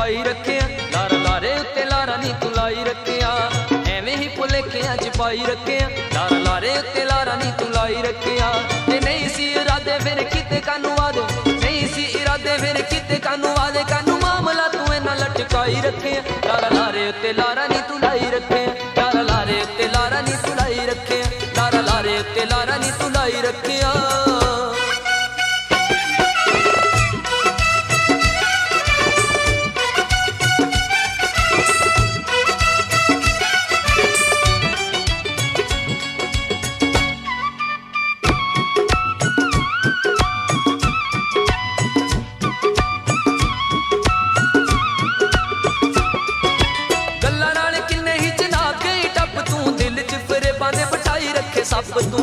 पाई रखे, लारा लारे उत्ते लारा नी तू लाई रखे, एवें ही भुलेखियां च पाई रखे, लारा लारे उत्ते लारा नी तू लाई रखे। ते नहीं सी इरादे फिर किते कानू वादे, नहीं सी इरादे फिर किते कानू वादे, कानू मामला तू इन्ना लटकाई रखे, लारा लारे उत्ते लारा नी तू लाई रखे, लारा लारे उत्ते लारा नी तू लाई रखे, लारा लारे उत्ते लारा नी तू लाई रखे। सप तू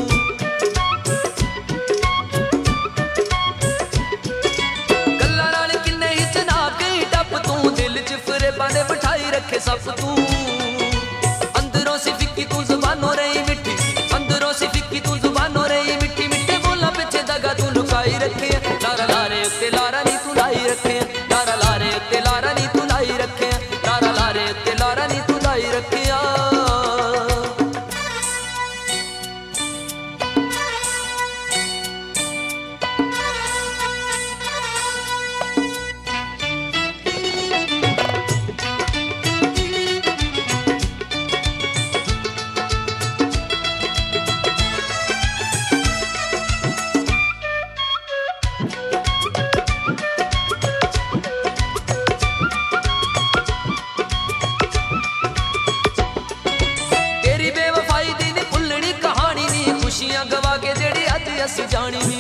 गल्ला नाल किन्ने ही जनाब गई टप तू, दिल च फिरे बांदे बिठाई रखे सप तू। अंदरों सी फिक्की तू जुबानों रही मिठी, अंदरों सी फिक्की तू जुबानों रही मिठी, मिठे बोला पिछे दगा तू लुकाई रखे, लारा लारे उत्ते लारा नी तू लाई रखे, लारा लारे उत्ते लारा नी तू लाई रखे, लारा लारे उत्ते लारा नी तू लाई रखे। खुशियां गवा के जेड़ी अज असी जानी नी,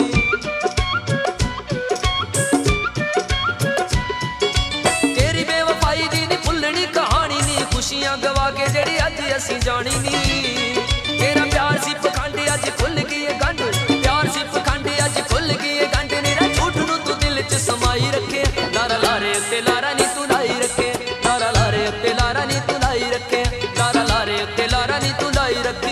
तेरी बेवफाई दी नी भुलनी कहानी नी, खुशियां गवा के जेड़ी अज असी जानी नी। तेरा प्यार सी पखंड अज खुल गई है गंढ, प्यार सी पखंड अज खुल गई है गंढ, मेरा झूठ नू तू दिल च समाई रखे, लारा लारे उत्ते लारा नी तू लाई रखे, लारा लारे उत्ते लारा नी तू लाई रखे, लारा लारे उत्ते लारा नी तू लाई रखे।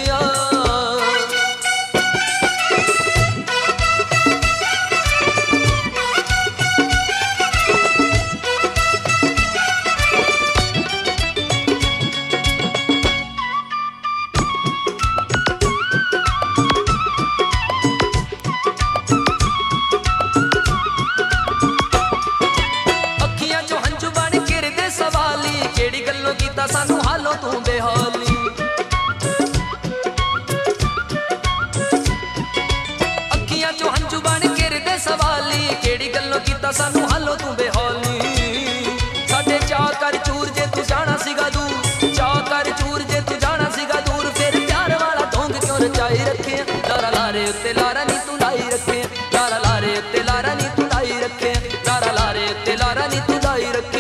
सानू हालो तू बेहाली, अखियां चो हंझू बन गिरदे सवाली, केड़ी गल्लों कीता सानू हालो तू बेहाली। साडे चाह कर चूर जे तू जाना सीगा दूर, चाह कर चूर जे तू जाना सीगा दूर, फिर प्यार वाला ढोंग क्यों रचाई रखे, लारा लारे उत्ते लारा नी तू लाई रखे, लारा लारे उत्ते लारा नी तू लाई रखे, लारा लारे उत्ते लारा नी तू लाई रखे।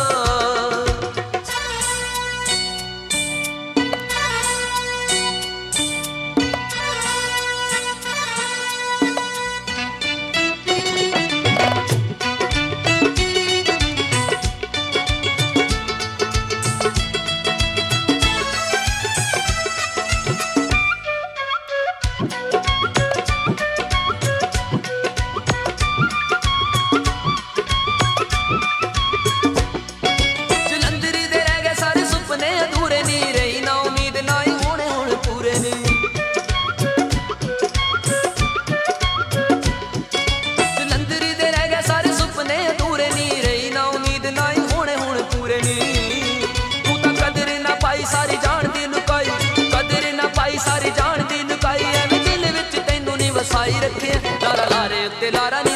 सारी जान दी लुकाई, कदर ना पाई सारी जान दी लुकाई, एवें दिल विच तैनू नी वसाई रखे, लारा लारे उत्ते लारा